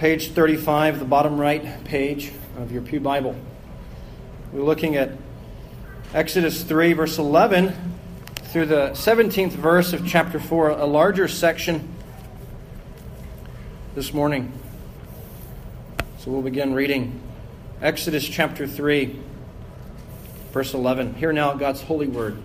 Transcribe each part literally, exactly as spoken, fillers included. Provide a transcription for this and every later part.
page thirty-five, the bottom right page of your Pew Bible. We're looking at Exodus three, verse eleven, through the seventeenth verse of chapter four, a larger section this morning. So we'll begin reading Exodus chapter three, verse eleven. Hear now God's holy word.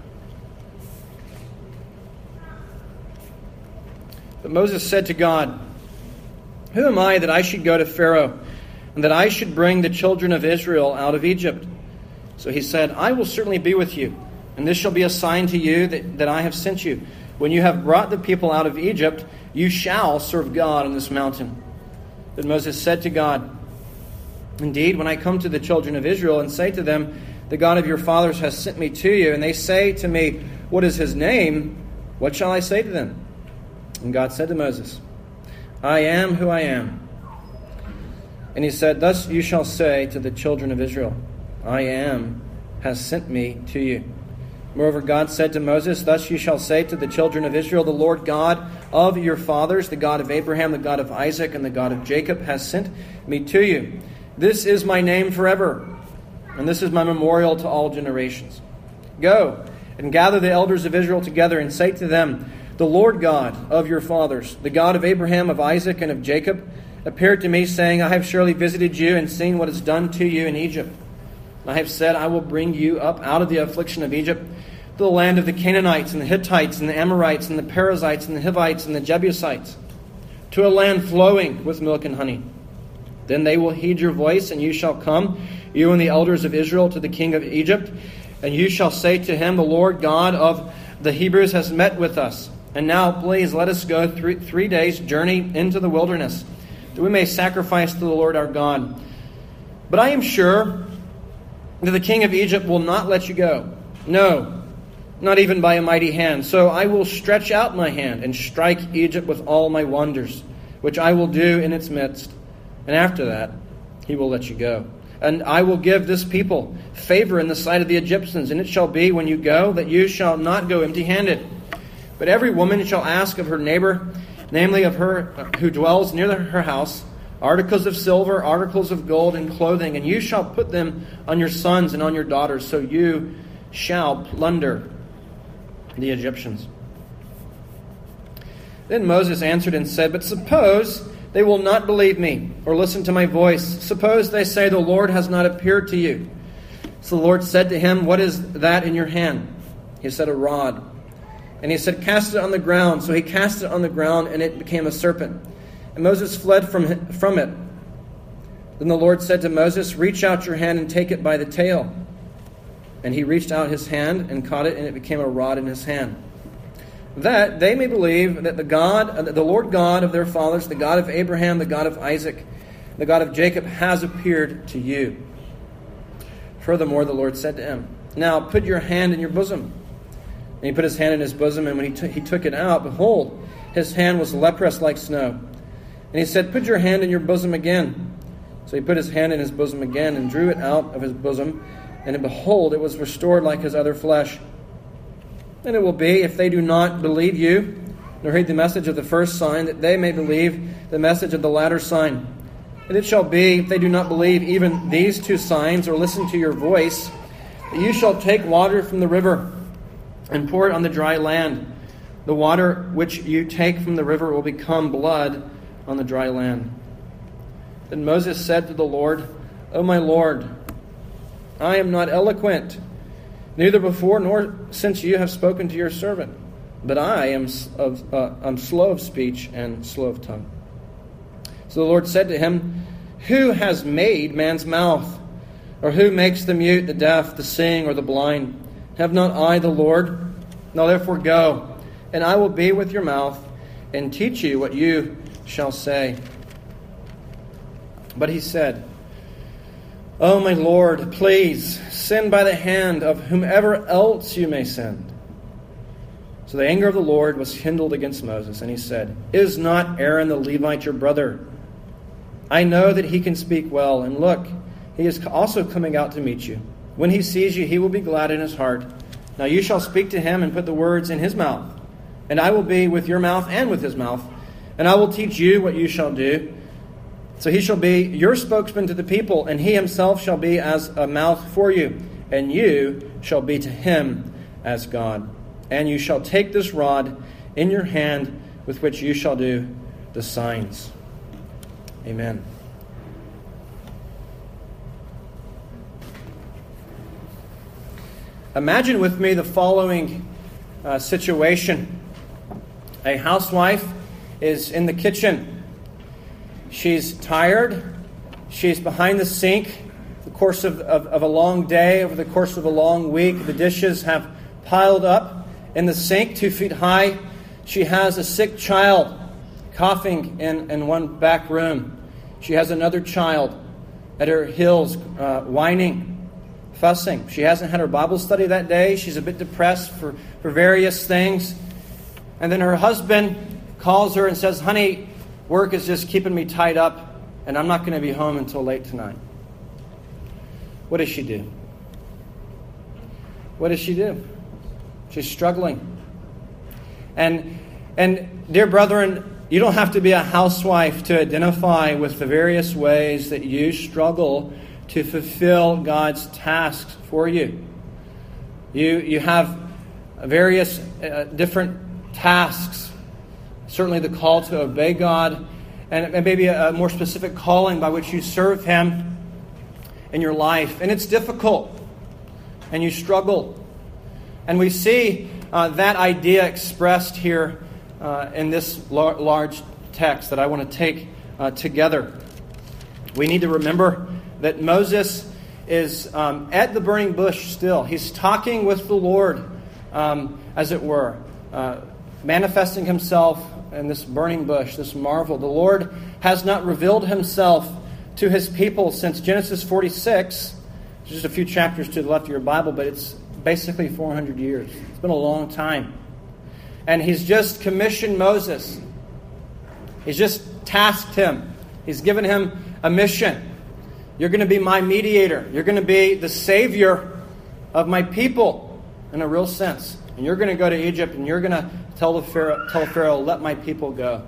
But Moses said to God, "Who am I that I should go to Pharaoh, and that I should bring the children of Israel out of Egypt?" So he said, "I will certainly be with you, and this shall be a sign to you that, that I have sent you. When you have brought the people out of Egypt, you shall serve God on this mountain." Then Moses said to God, "Indeed, when I come to the children of Israel and say to them, 'The God of your fathers has sent me to you,' and they say to me, 'What is his name?' what shall I say to them?" And God said to Moses, "I am who I am." And he said, "Thus you shall say to the children of Israel, 'I am has sent me to you.'" Moreover, God said to Moses, "Thus you shall say to the children of Israel, 'The Lord God of your fathers, the God of Abraham, the God of Isaac, and the God of Jacob, has sent me to you. This is my name forever, and this is my memorial to all generations. Go and gather the elders of Israel together and say to them, 'The Lord God of your fathers, the God of Abraham, of Isaac, and of Jacob, appeared to me, saying, I have surely visited you and seen what is done to you in Egypt. I have said, I will bring you up out of the affliction of Egypt to the land of the Canaanites and the Hittites and the Amorites and the Perizzites and the Hivites and the Jebusites, to a land flowing with milk and honey. Then they will heed your voice, and you shall come, you and the elders of Israel, to the king of Egypt, and you shall say to him, 'The Lord God of the Hebrews has met with us. And now, please, let us go three, three days' journey into the wilderness, that we may sacrifice to the Lord our God. But I am sure that the king of Egypt will not let you go. No, not even by a mighty hand. So I will stretch out my hand and strike Egypt with all my wonders, which I will do in its midst. And after that, he will let you go. And I will give this people favor in the sight of the Egyptians. And it shall be when you go that you shall not go empty-handed. But every woman shall ask of her neighbor, namely of her who dwells near her house, articles of silver, articles of gold, and clothing, and you shall put them on your sons and on your daughters, so you shall plunder the Egyptians." Then Moses answered and said, "But suppose they will not believe me or listen to my voice. Suppose they say, 'The Lord has not appeared to you.'" So the Lord said to him, "What is that in your hand?" He said, "A rod." And he said, "Cast it on the ground." So he cast it on the ground, and it became a serpent. And Moses fled from from it. Then the Lord said to Moses, "Reach out your hand and take it by the tail." And he reached out his hand and caught it, and it became a rod in his hand. That they may believe that the God, the Lord God of their fathers, the God of Abraham, the God of Isaac, the God of Jacob, has appeared to you. Furthermore, the Lord said to him, "Now put your hand in your bosom." And he put his hand in his bosom, and when he, t- he took it out, behold, his hand was leprous like snow. And he said, "Put your hand in your bosom again." So he put his hand in his bosom again and drew it out of his bosom, and behold, it was restored like his other flesh. And it will be, if they do not believe you, nor heed the message of the first sign, that they may believe the message of the latter sign. And it shall be, if they do not believe even these two signs, or listen to your voice, that you shall take water from the river and pour it on the dry land. The water which you take from the river will become blood on the dry land. Then Moses said to the Lord, "O my Lord, I am not eloquent, neither before nor since you have spoken to your servant, but I am of, uh, I'm slow of speech and slow of tongue." So the Lord said to him, "Who has made man's mouth? Or who makes the mute, the deaf, the seeing, or the blind? Have not I the Lord? Now therefore go, and I will be with your mouth, and teach you what you shall say." But he said, "O my Lord, please send by the hand of whomever else you may send." So the anger of the Lord was kindled against Moses, and he said, "Is not Aaron the Levite your brother? I know that he can speak well, and look, he is also coming out to meet you. When he sees you, he will be glad in his heart. Now you shall speak to him and put the words in his mouth, and I will be with your mouth and with his mouth, and I will teach you what you shall do. So he shall be your spokesman to the people, and he himself shall be as a mouth for you, and you shall be to him as God. And you shall take this rod in your hand with which you shall do the signs. Amen. Imagine with me the following uh, situation. A housewife is in the kitchen. She's tired. She's behind the sink. The course of, of, of a long day, over the course of a long week, the dishes have piled up in the sink, two feet high. She has a sick child coughing in, in one back room. She has another child at her heels uh, whining, fussing. She hasn't had her Bible study that day. She's a bit depressed for, for various things. And then her husband calls her and says, honey, work is just keeping me tied up, and I'm not going to be home until late tonight. What does she do? What does she do? She's struggling. And, and dear brethren, you don't have to be a housewife to identify with the various ways that you struggle to fulfill God's tasks for you. You, you have various uh, different tasks. Certainly the call to obey God, and, and maybe a, a more specific calling by which you serve Him in your life. And it's difficult, and you struggle. And we see uh, that idea expressed here uh, in this lar- large text that I want to take uh, together. We need to remember that Moses is um, at the burning bush still. He's talking with the Lord, um, as it were, uh, manifesting himself in this burning bush, this marvel. The Lord has not revealed himself to his people since Genesis forty-six. It's just a few chapters to the left of your Bible, but it's basically four hundred years. It's been a long time. And he's just commissioned Moses. He's just tasked him. He's given him a mission. You're going to be my mediator. You're going to be the savior of my people in a real sense. And you're going to go to Egypt and you're going to tell the Pharaoh, tell Pharaoh, let my people go.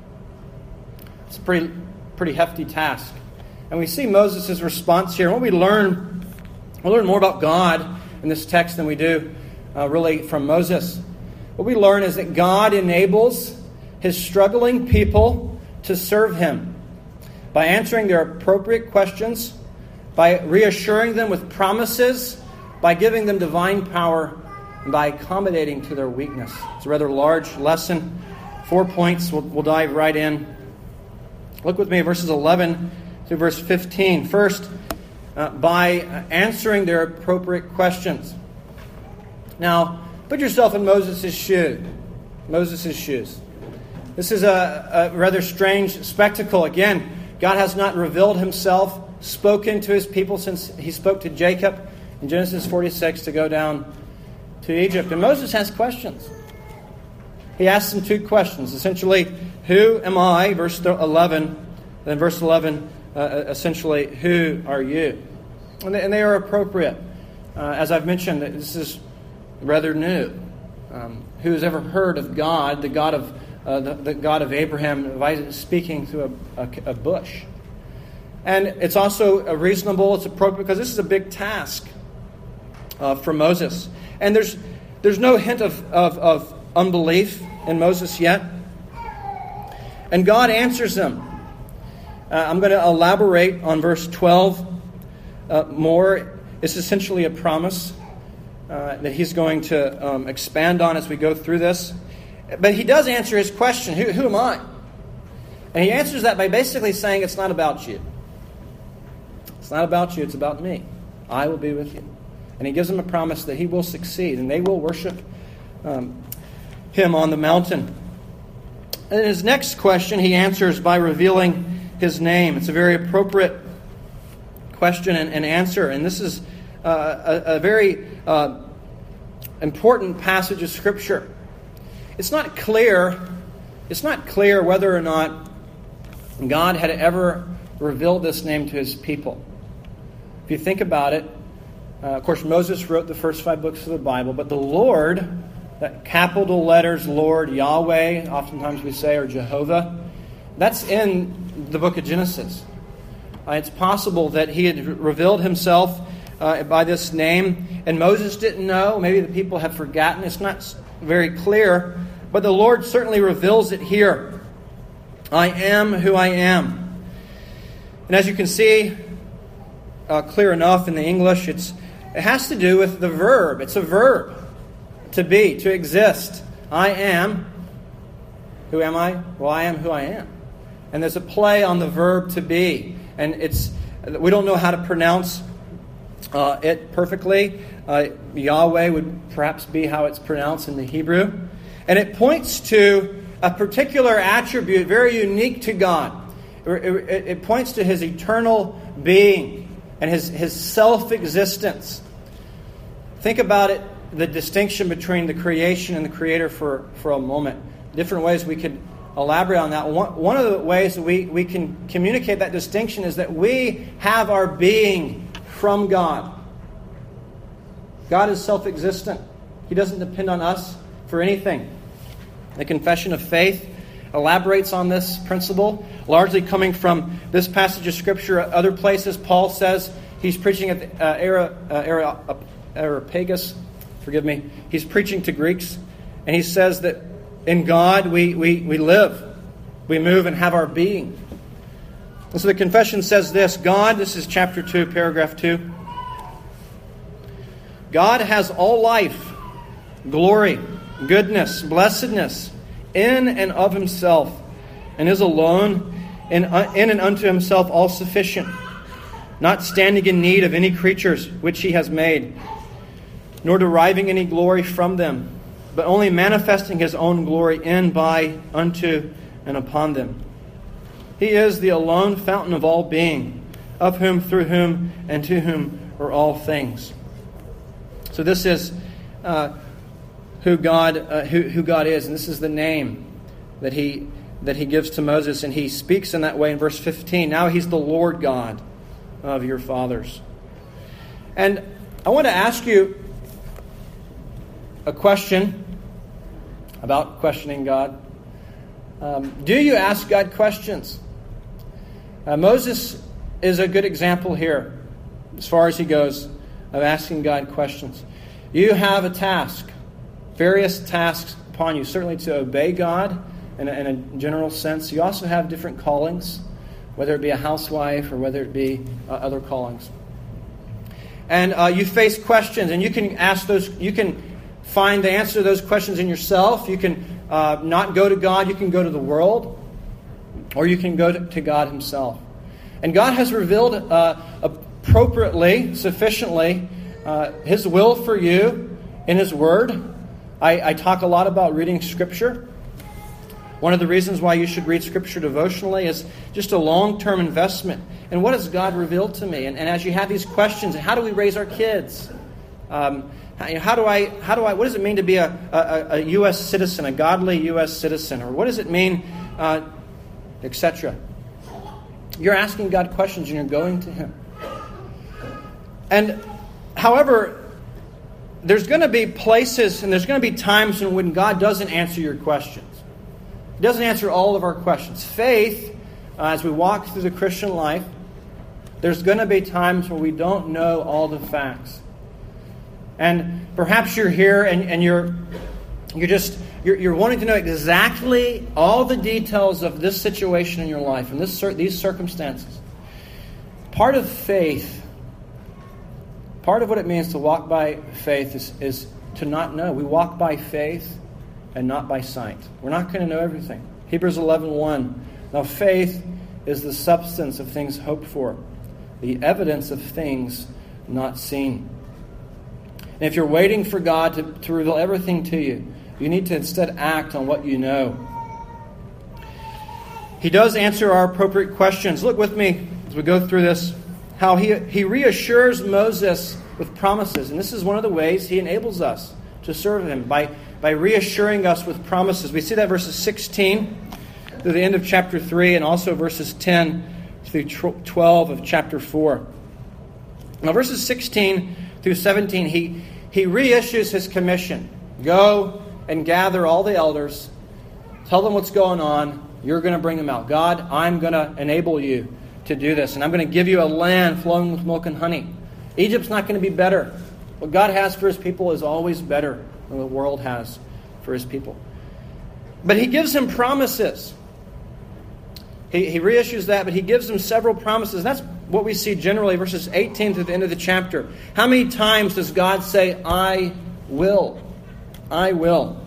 It's a pretty, pretty hefty task. And we see Moses' response here. And what we learn, we learn more about God in this text than we do uh, really from Moses. What we learn is that God enables his struggling people to serve him by answering their appropriate questions, by reassuring them with promises, by giving them divine power, and by accommodating to their weakness. It's a rather large lesson. Four points. We'll, we'll dive right in. Look with me at verses eleven through verse fifteen. First, uh, by answering their appropriate questions. Now, put yourself in Moses' shoes. Moses' shoes. This is a, a rather strange spectacle. Again, God has not revealed himself, spoken to his people since he spoke to Jacob in Genesis forty-six to go down to Egypt. And Moses has questions. He asks them two questions. Essentially, who am I? Verse eleven. Then verse eleven, uh, essentially, who are you? And they, and they are appropriate. Uh, as I've mentioned, this is rather new. Um, who has ever heard of God, the God of uh, the, the God of Abraham, speaking through a, a, a bush? And it's also reasonable, it's appropriate, because this is a big task uh, for Moses. And there's there's no hint of, of, of unbelief in Moses yet. And God answers them. Uh, I'm going to elaborate on verse twelve uh, more. It's essentially a promise uh, that he's going to um, expand on as we go through this. But he does answer his question, who, who am I? And he answers that by basically saying it's not about you. It's not about you, it's about me. I will be with you. And he gives them a promise that he will succeed and they will worship um, him on the mountain. And his next question he answers by revealing his name. It's a very appropriate question and, and answer. And this is uh, a, a very uh, important passage of Scripture. It's not clear, it's not clear whether or not God had ever revealed this name to his people. If you think about it, Uh, of course, Moses wrote the first five books of the Bible, but the Lord, that capital letters Lord, Yahweh, oftentimes we say, or Jehovah, that's in the book of Genesis. Uh, it's possible that he had revealed himself uh, by this name, and Moses didn't know. Maybe the people have forgotten. It's not very clear, but the Lord certainly reveals it here. I am who I am. And as you can see, uh, clear enough in the English, it's it has to do with the verb. It's a verb. To be, to exist. I am. Who am I? Well, I am who I am. And there's a play on the verb to be. And it's we don't know how to pronounce uh, it perfectly. Uh, Yahweh would perhaps be how it's pronounced in the Hebrew. And it points to a particular attribute very unique to God. It, it, it points to His eternal being and His, his self-existence. Think about it, the distinction between the creation and the Creator for, for a moment. Different ways we could elaborate on that. One, one of the ways that we, we can communicate that distinction is that we have our being from God. God is self-existent. He doesn't depend on us for anything. The Confession of Faith elaborates on this principle, largely coming from this passage of Scripture. Other places, Paul says he's preaching at the, uh, Era, uh, Era, uh, Areopagus. Forgive me. He's preaching to Greeks, and he says that in God we, we, we live, we move, and have our being. And so the confession says this: God, this is chapter two, paragraph two. God has all life, glory, goodness, blessedness in and of Himself, and is alone in, in and unto Himself all sufficient, not standing in need of any creatures which He has made, nor deriving any glory from them, but only manifesting His own glory in, by, unto, and upon them. He is the alone fountain of all being, of whom, through whom, and to whom are all things. So this is uh, who God uh, who, who God is, and this is the name that He that He gives to Moses, and He speaks in that way in verse fifteen. Now He's the Lord God of your fathers. And I want to ask you a question about questioning God. Um, do you ask God questions? Uh, Moses is a good example here, as far as he goes, of asking God questions. You have a task, various tasks upon you, certainly to obey God in a, in a general sense. You also have different callings, whether it be a housewife or whether it be uh, other callings. And uh, you face questions, and you can ask those, you can find the answer to those questions in yourself. You can uh, not go to God. You can go to the world, or you can go to, to God Himself. And God has revealed uh, appropriately, sufficiently, uh, His will for you in His Word. I, I talk a lot about reading Scripture. One of the reasons why you should read Scripture devotionally is just a long-term investment. And what has God revealed to me? And, and as you have these questions, how do we raise our kids? Um, How do I, how do I, what does it mean to be a, a, a U S citizen, a godly U S citizen? Or what does it mean, uh, et cetera? You're asking God questions and you're going to Him. And, however, there's going to be places and there's going to be times when God doesn't answer your questions. He doesn't answer all of our questions. Faith, uh, as we walk through the Christian life, there's going to be times where we don't know all the facts. And perhaps you're here and, and you're you're just you're, you're wanting to know exactly all the details of this situation in your life and this these circumstances. Part of faith, part of what it means to walk by faith is, is to not know. We walk by faith and not by sight. We're not going to know everything. Hebrews eleven one. Now faith is the substance of things hoped for, the evidence of things not seen. And if you're waiting for God to, to reveal everything to you, you need to instead act on what you know. He does answer our appropriate questions. Look with me as we go through this, how he, he reassures Moses with promises. And this is one of the ways He enables us to serve Him, by, by reassuring us with promises. We see that verses sixteen through the end of chapter three, and also verses ten through twelve of chapter four. Now verses sixteen through seventeen, he, he reissues His commission. Go and gather all the elders. Tell them what's going on. You're going to bring them out. God, I'm going to enable you to do this. And I'm going to give you a land flowing with milk and honey. Egypt's not going to be better. What God has for his people is always better than the world has for his people. But he gives him promises. He, he reissues that, but he gives him several promises. That's what we see generally, verses eighteen to the end of the chapter. How many times does God say, I will? I will.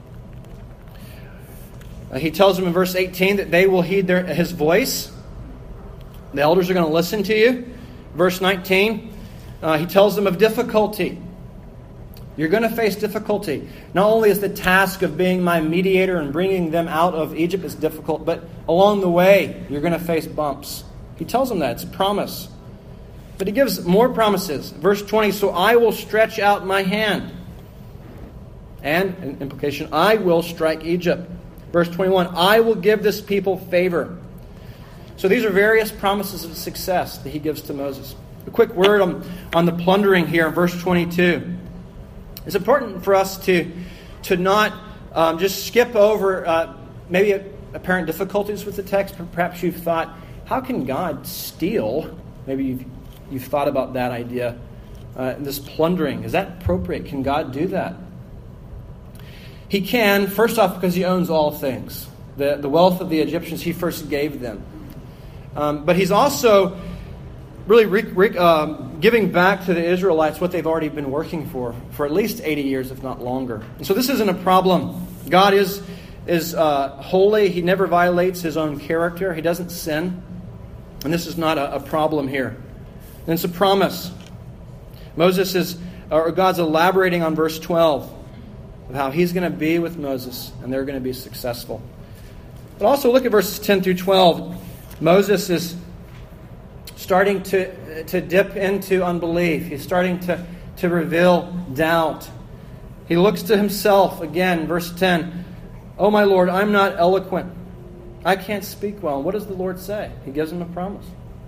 Uh, he tells them in verse eighteen that they will heed their, his voice. The elders are going to listen to you. Verse nineteen, uh, he tells them of difficulty. You're going to face difficulty. Not only is the task of being my mediator and bringing them out of Egypt is difficult, but along the way, you're going to face bumps. He tells them that. It's a promise. But he gives more promises. Verse twenty, so I will stretch out my hand. And, an implication, I will strike Egypt. Verse twenty-one, I will give this people favor. So these are various promises of success that he gives to Moses. A quick word on, on the plundering here in verse twenty-two. It's important for us to, to not um, just skip over uh, maybe apparent difficulties with the text. Perhaps you've thought, how can God steal? Maybe you've, you've thought about that idea. Uh, this plundering, is that appropriate? Can God do that? He can, first off, because he owns all things. The, the wealth of the Egyptians, he first gave them. Um, but he's also really re, re, um, giving back to the Israelites what they've already been working for, for at least eighty years, if not longer. And so this isn't a problem. God is, is uh, holy. He never violates his own character. He doesn't sin. And this is not a, a problem here. And it's a promise. Moses is, or God's elaborating on verse twelve of how he's going to be with Moses and they're going to be successful. But also look at verses ten through twelve. Moses is starting to, to dip into unbelief. He's starting to, to reveal doubt. He looks to himself again, verse ten. Oh my Lord, I'm not eloquent. I can't speak well. What does the Lord say? He gives him a promise.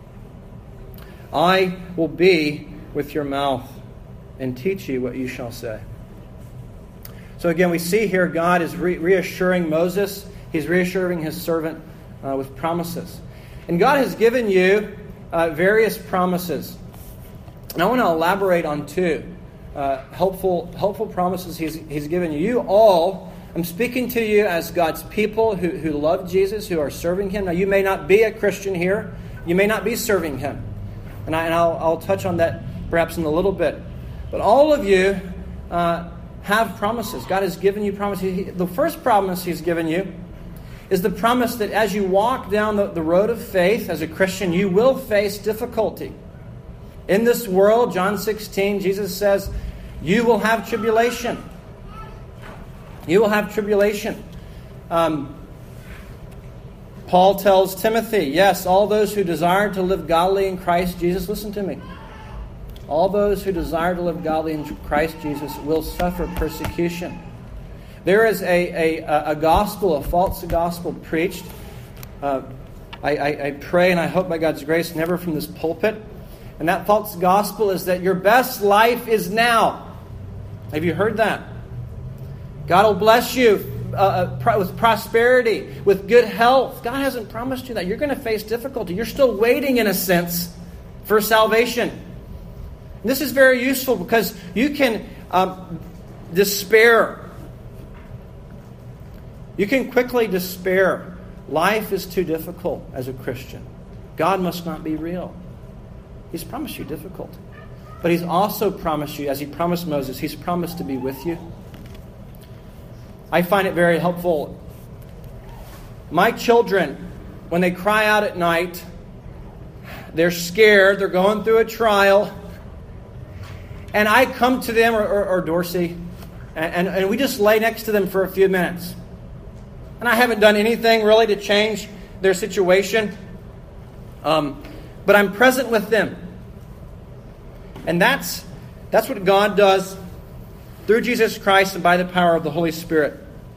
I will be with your mouth and teach you what you shall say. So again, we see here God is re- reassuring Moses. He's reassuring his servant uh, with promises. And God has given you uh, various promises. And I want to elaborate on two uh, helpful helpful promises he's, he's given you. You all, I'm speaking to you as God's people who, who love Jesus, who are serving him. Now, you may not be a Christian here. You may not be serving him. And, I, and I'll, I'll touch on that perhaps in a little bit. But all of you uh, have promises. God has given you promises. He, the first promise he's given you is the promise that as you walk down the, the road of faith as a Christian, you will face difficulty. In this world, John sixteen, Jesus says, you will have tribulation. You will have tribulation. Um, Paul tells Timothy, yes, all those who desire to live godly in Christ Jesus, listen to me. All those who desire to live godly in Christ Jesus will suffer persecution. There is a, a, a gospel, a false gospel preached. Uh, I, I, I pray and I hope by God's grace never from this pulpit. And that false gospel is that your best life is now. Have you heard that? God will bless you uh, with prosperity, with good health. God hasn't promised you that. You're going to face difficulty. You're still waiting, in a sense, for salvation. And this is very useful because you can um, despair. You can quickly despair. Life is too difficult as a Christian. God must not be real. He's promised you difficulty. But he's also promised you, as he promised Moses, he's promised to be with you. I find it very helpful. My children, when they cry out at night, they're scared, they're going through a trial, and I come to them, or, or, or Dorsey, and, and, and we just lay next to them for a few minutes. And I haven't done anything really to change their situation, um, but I'm present with them. And that's that's what God does through Jesus Christ and by the power of the Holy Spirit.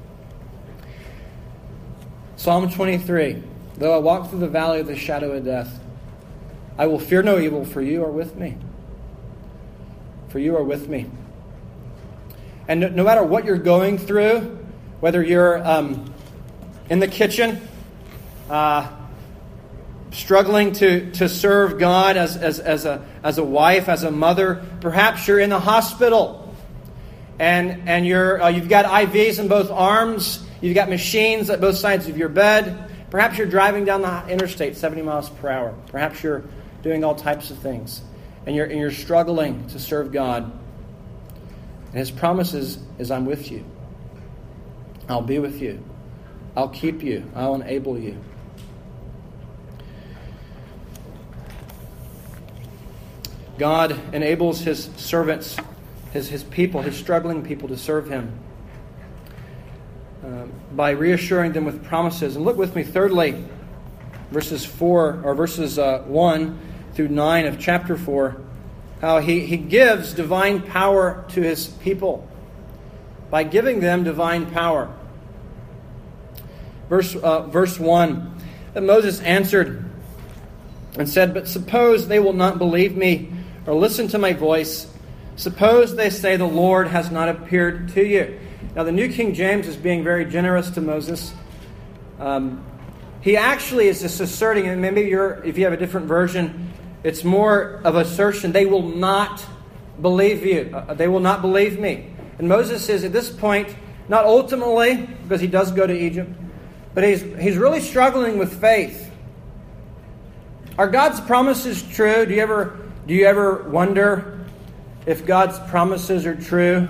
Psalm twenty-three. Though I walk through the valley of the shadow of death, I will fear no evil, for you are with me. For you are with me. And no, no matter what you're going through, whether you're um, in the kitchen uh, struggling to, to serve God as, as, as, a, as a wife, as a mother. Perhaps you're in the hospital and, and you're, uh, you've got I Vs in both arms. You've got machines at both sides of your bed. Perhaps you're driving down the interstate seventy miles per hour. Perhaps you're doing all types of things. And you're, and you're struggling to serve God. And His promises is, I'm with you. I'll be with you. I'll keep you. I'll enable you. God enables His servants, His, his people, His struggling people to serve Him uh, by reassuring them with promises. And look with me, thirdly, verses four or verses uh, one through nine of chapter four, how he, he gives divine power to His people by giving them divine power. Verse uh, verse one, that Moses answered and said, "But suppose they will not believe me or listen to my voice. Suppose they say the Lord has not appeared to you." Now the New King James is being very generous to Moses. Um, he actually is just asserting, and maybe you're, if you have a different version, it's more of assertion. They will not believe you. Uh, they will not believe me. And Moses is at this point, not ultimately, because he does go to Egypt, but he's he's really struggling with faith. Are God's promises true? Do you ever do you ever wonder if God's promises are true?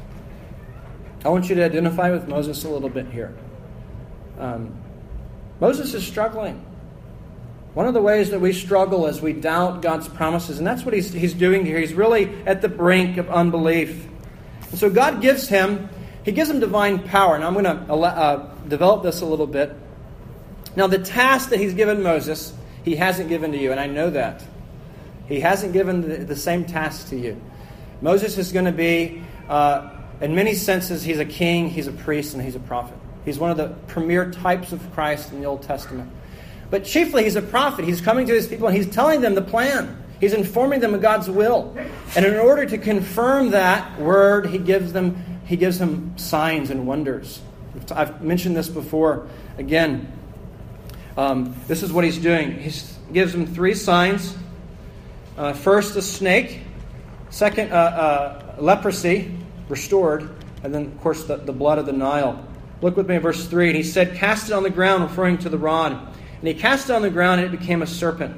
I want you to identify with Moses a little bit here. Um, Moses is struggling. One of the ways that we struggle is we doubt God's promises, and that's what he's he's doing here. He's really at the brink of unbelief. And so God gives him, He gives him divine power. Now I'm going to uh, develop this a little bit. Now the task that He's given Moses, He hasn't given to you, and I know that. He hasn't given the, the same task to you. Moses is going to be, uh, in many senses, he's a king, he's a priest, and he's a prophet. He's one of the premier types of Christ in the Old Testament. But chiefly, he's a prophet. He's coming to his people and he's telling them the plan. He's informing them of God's will. And in order to confirm that word, he gives them he gives them signs and wonders. I've mentioned this before. Again, um, this is what he's doing. He gives them three signs. Uh, first, a snake. Second, uh, uh, leprosy, restored. And then, of course, the, the blood of the Nile. Look with me at verse three. And he said, "Cast it on the ground," referring to the rod. And he cast it on the ground and it became a serpent.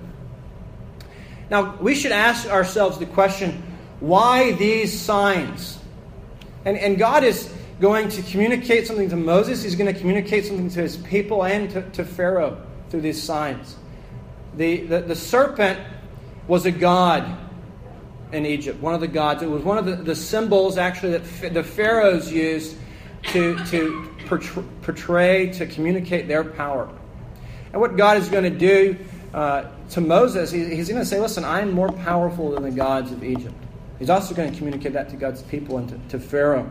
Now, we should ask ourselves the question, why these signs? And, and God is going to communicate something to Moses. He's going to communicate something to his people and to, to Pharaoh through these signs. The, the, the serpent was a god in Egypt, one of the gods. It was one of the, the symbols, actually, that the pharaohs used to, to portray, to communicate their power. And what God is going to do uh, to Moses, he, he's going to say, listen, I'm more powerful than the gods of Egypt. He's also going to communicate that to God's people and to, to Pharaoh.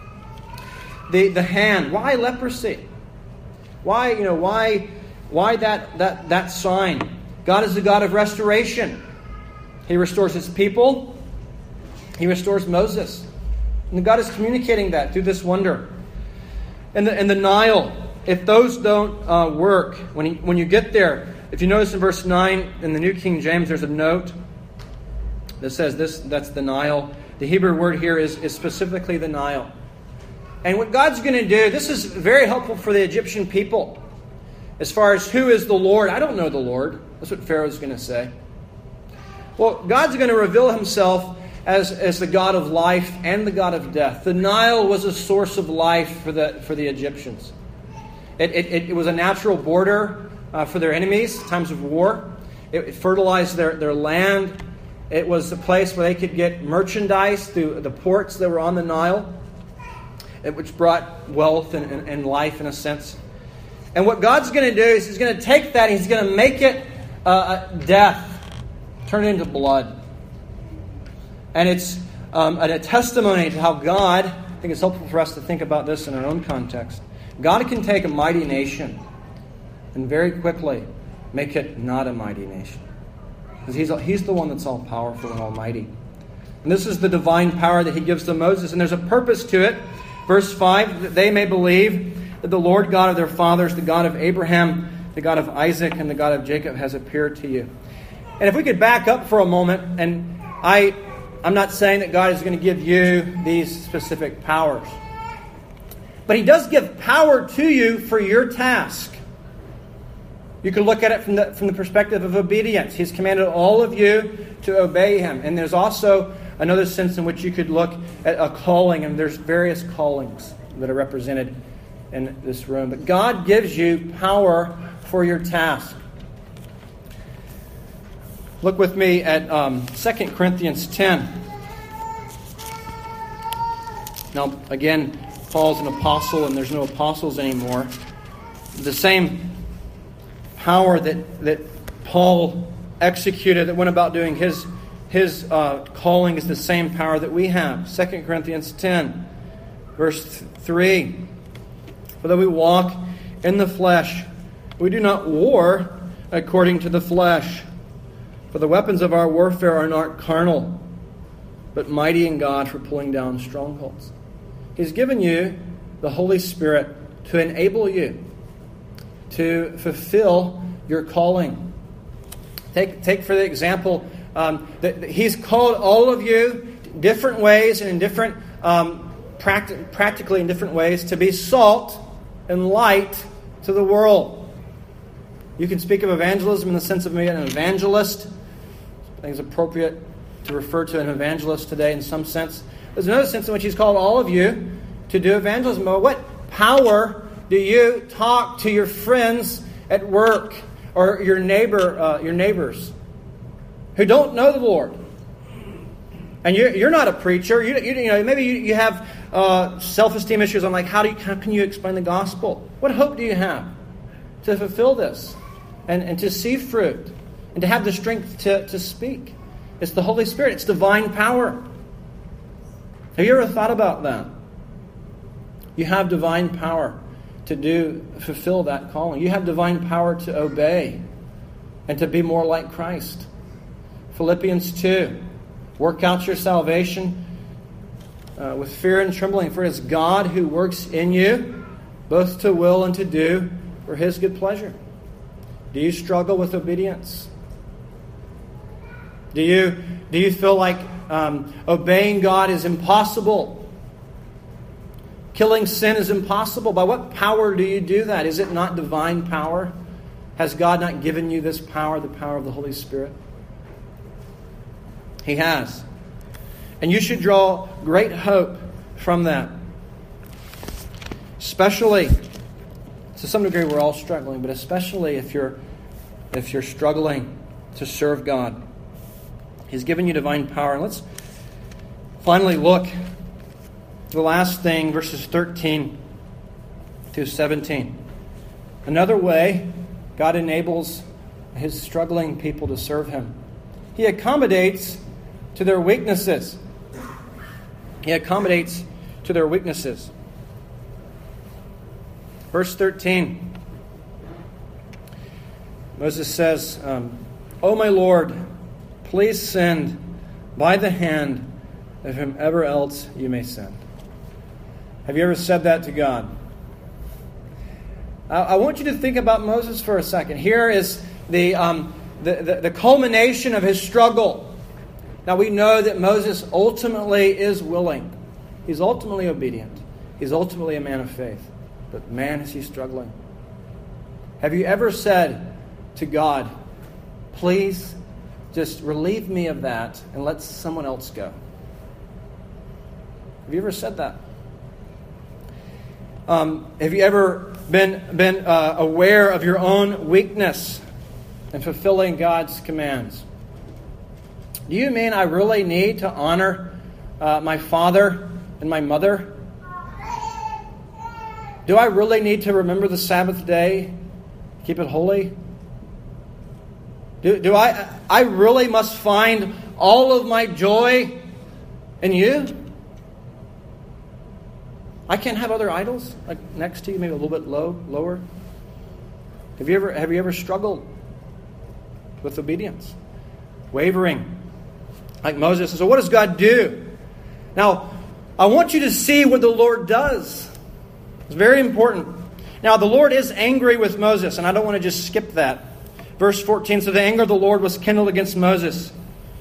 The the hand, why leprosy? Why, you know, why why that that that sign? God is the God of restoration. He restores his people. He restores Moses. And God is communicating that through this wonder. And the, and the Nile, if those don't uh, work, when you, when you get there, if you notice in verse nine in the New King James, there's a note that says this, that's the Nile. The Hebrew word here is, is specifically the Nile. And what God's going to do, this is very helpful for the Egyptian people. As far as who is the Lord, I don't know the Lord. That's what Pharaoh's going to say. Well, God's going to reveal himself as, as the God of life and the God of death. The Nile was a source of life for the, for the Egyptians. It, it, it was a natural border uh, for their enemies, times of war. It, it fertilized their, their land. It was a place where they could get merchandise through the ports that were on the Nile, which brought wealth and, and, and life in a sense. And what God's going to do is He's going to take that, He's going to make it uh, death, turn it into blood. And it's um, a testimony to how God, I think it's helpful for us to think about this in our own context. God can take a mighty nation and very quickly make it not a mighty nation. Because he's, he's the one that's all powerful and almighty. And this is the divine power that He gives to Moses. And there's a purpose to it. Verse five, that they may believe that the Lord God of their fathers, the God of Abraham, the God of Isaac and the God of Jacob has appeared to you. And if we could back up for a moment, and I, I'm not saying that God is going to give you these specific powers. But He does give power to you for your task. You can look at it from the, from the perspective of obedience. He's commanded all of you to obey Him. And there's also another sense in which you could look at a calling, and there's various callings that are represented in this room. But God gives you power for your task. Look with me at um, Second Corinthians ten. Now, again, Paul's an apostle, and there's no apostles anymore. The same power that, that Paul executed, that went about doing his, his uh, calling, is the same power that we have. Second Corinthians ten, verse three. For though we walk in the flesh, we do not war according to the flesh. For the weapons of our warfare are not carnal, but mighty in God for pulling down strongholds. He's given you the Holy Spirit to enable you to fulfill your calling. Take, take for the example, um, that He's called all of you different ways and in different, um, practi- practically in different ways, to be salt and light to the world. You can speak of evangelism in the sense of being an evangelist. I think it's appropriate to refer to an evangelist today in some sense. There's another sense in which He's called all of you to do evangelism. But what power do you talk to your friends at work or your neighbor, uh, your neighbors who don't know the Lord? And you're, you're not a preacher. You, you, you know, maybe you, you have uh, self-esteem issues on like how do you, how can you explain the gospel? What hope do you have to fulfill this and, and to see fruit and to have the strength to, to speak? It's the Holy Spirit. It's divine power. Have you ever thought about that? You have divine power to do fulfill that calling. You have divine power to obey and to be more like Christ. Philippians two. Work out your salvation uh, with fear and trembling, for it is God who works in you, both to will and to do for His good pleasure. Do you struggle with obedience? Do you, do you feel like um, obeying God is impossible? Killing sin is impossible. By what power do you do that? Is it not divine power? Has God not given you this power, the power of the Holy Spirit? He has. And you should draw great hope from that. Especially, to some degree we're all struggling, but especially if you're if you're struggling to serve God. He's given you divine power. And let's finally look at the last thing, verses thirteen through seventeen. Another way God enables His struggling people to serve Him. He accommodates to their weaknesses. He accommodates to their weaknesses. Verse thirteen. Moses says, um, O my Lord, please send by the hand of whomever else you may send. Have you ever said that to God? I, I want you to think about Moses for a second. Here is the, um, the, the, the culmination of his struggle. Now we know that Moses ultimately is willing. He's ultimately obedient. He's ultimately a man of faith. But man, is he struggling. Have you ever said to God, please just relieve me of that and let someone else go? Have you ever said that? Um, have you ever been, been uh, aware of your own weakness in fulfilling God's commands? Do you mean I really need to honor uh, my father and my mother? Do I really need to remember the Sabbath day, keep it holy? Do, do I, I really must find all of my joy in you? I can't have other idols like next to you, maybe a little bit low, lower. Have you ever have you ever struggled with obedience, wavering, like Moses? So, what does God do? Now, I want you to see what the Lord does. It's very important. Now, the Lord is angry with Moses, and I don't want to just skip that. Verse fourteen, so the anger of the Lord was kindled against Moses.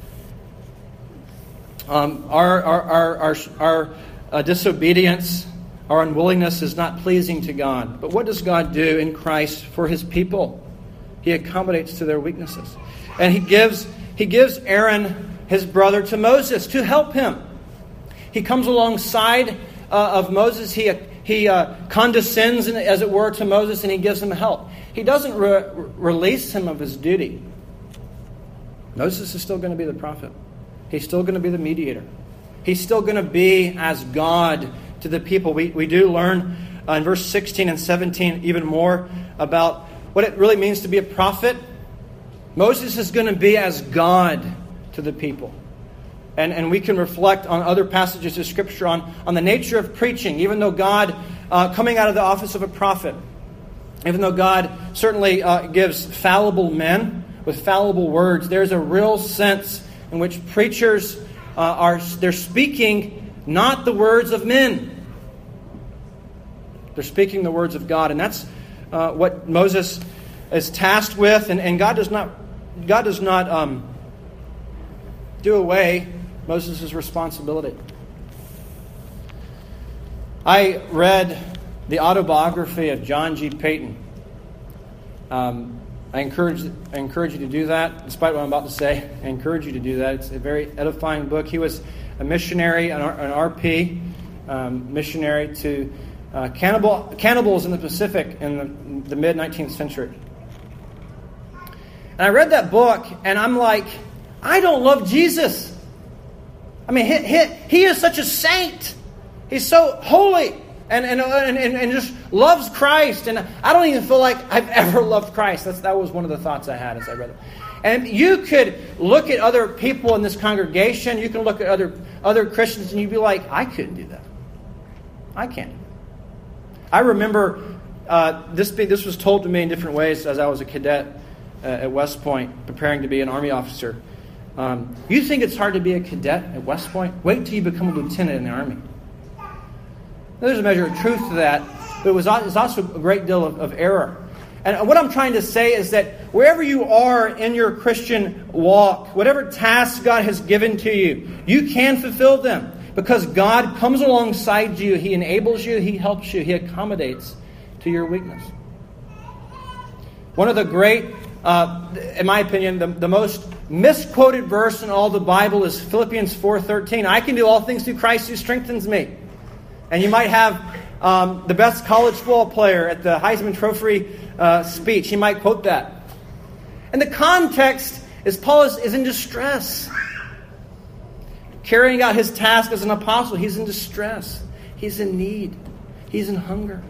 Um, our our our our, our uh, disobedience, our unwillingness is not pleasing to God. But what does God do in Christ for His people? He accommodates to their weaknesses. And He gives He gives Aaron, his brother, to Moses to help him. He comes alongside uh, of Moses. He He uh, condescends, as it were, to Moses, and he gives him help. He doesn't re- release him of his duty. Moses is still going to be the prophet. He's still going to be the mediator. He's still going to be as God to the people. We, we do learn uh, in verse sixteen and seventeen even more about what it really means to be a prophet. Moses is going to be as God to the people. And, and we can reflect on other passages of Scripture on, on the nature of preaching, even though God, uh, coming out of the office of a prophet, even though God certainly uh, gives fallible men with fallible words, there's a real sense in which preachers uh, are they're speaking not the words of men. They're speaking the words of God. And that's uh, what Moses is tasked with. And, and God does not, God does not um, do away Moses' responsibility. I read the autobiography of John G. Paton. Um, I encourage I encourage you to do that, despite what I'm about to say. I encourage you to do that. It's a very edifying book. He was a missionary, an, an R P, um, missionary to uh, cannibal cannibals in the Pacific in the, the mid-nineteenth century. And I read that book, and I'm like, I don't love Jesus. I mean, he, he, he is such a saint. He's so holy and, and, and, and just loves Christ. And I don't even feel like I've ever loved Christ. That's, that was one of the thoughts I had as I read it. And you could look at other people in this congregation. You can look at other, other Christians and you'd be like, I couldn't do that. I can't. I remember uh, this, this was told to me in different ways as I was a cadet uh, at West Point, preparing to be an Army officer. Um, you think it's hard to be a cadet at West Point? Wait till you become a lieutenant in the Army. There's a measure of truth to that, but it was, there's also a great deal of, of error. And what I'm trying to say is that wherever you are in your Christian walk, whatever tasks God has given to you, you can fulfill them because God comes alongside you. He enables you. He helps you. He accommodates to your weakness. One of the great, uh, in my opinion, the, the most misquoted verse in all the Bible is Philippians four thirteen. I can do all things through Christ who strengthens me. And you might have um, the best college football player at the Heisman Trophy uh, speech. He might quote that. And the context is Paul is, is in distress. Carrying out his task as an apostle, he's in distress. He's in need. He's in hunger.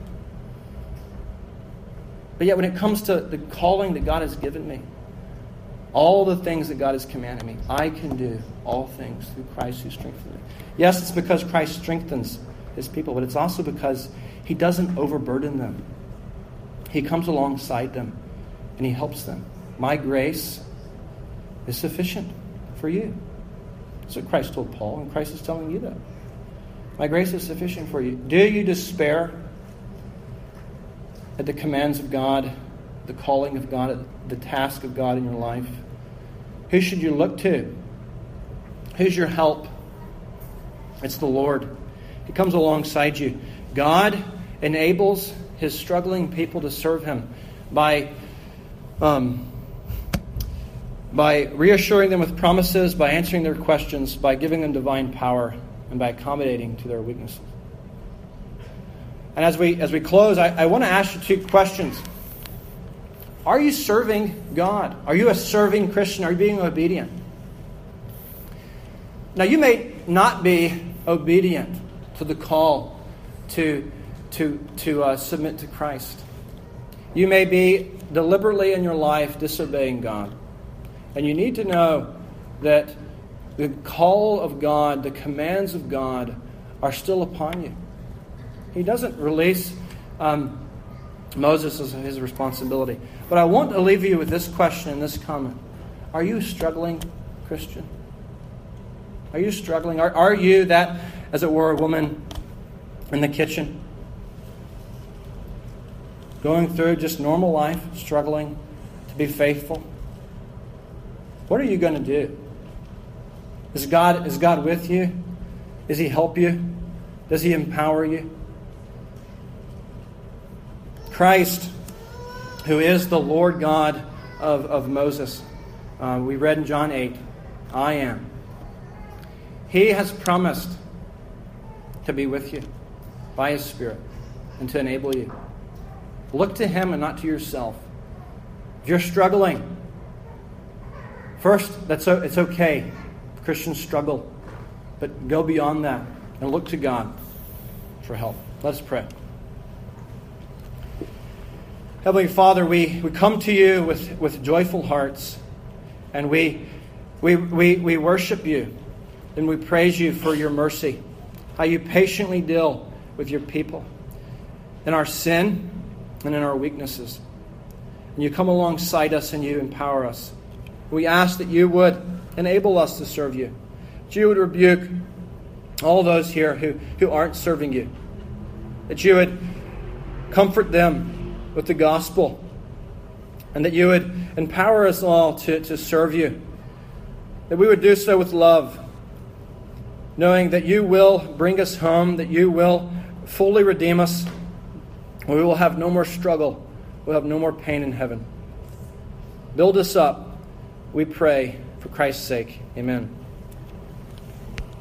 But yet when it comes to the calling that God has given me, all the things that God has commanded me, I can do all things through Christ who strengthens me. Yes, it's because Christ strengthens His people, but it's also because He doesn't overburden them. He comes alongside them and He helps them. My grace is sufficient for you. That's what Christ told Paul, and Christ is telling you that. My grace is sufficient for you. Do you despair at the commands of God, the calling of God, the task of God in your life? Who should you look to? Who's your help? It's the Lord. He comes alongside you. God enables His struggling people to serve Him by, um, by reassuring them with promises, by answering their questions, by giving them divine power, and by accommodating to their weaknesses. And as we as we close, I, I want to ask you two questions. Are you serving God? Are you a serving Christian? Are you being obedient? Now, you may not be obedient to the call to, to, to uh, submit to Christ. You may be deliberately in your life disobeying God. And you need to know that the call of God, the commands of God are still upon you. He doesn't release um, Moses as his responsibility. But I want to leave you with this question and this comment. Are you a struggling Christian? Are you struggling? Are, are you that, as it were, a woman in the kitchen? going through just normal life, struggling to be faithful, what are you going to do? Is God, is God with you? Does He help you? Does He empower you? Christ, who is the Lord God of, of Moses, uh, we read in John eight, I am. He has promised to be with you by His Spirit and to enable you. Look to Him and not to yourself. If you're struggling, first, that's it's okay. Christians struggle. But go beyond that and look to God for help. Let's pray. Heavenly Father, we, we come to you with, with joyful hearts, and we, we, we, we worship you, and we praise you for your mercy, how you patiently deal with your people in our sin and in our weaknesses. And you come alongside us and you empower us. We ask that you would enable us to serve you, that you would rebuke all those here who, who aren't serving you, that you would comfort them with the gospel, and that you would empower us all to, to serve you, that we would do so with love, knowing that you will bring us home, that you will fully redeem us, and we will have no more struggle, we'll have no more pain in heaven. Build us up, we pray, for Christ's sake. Amen.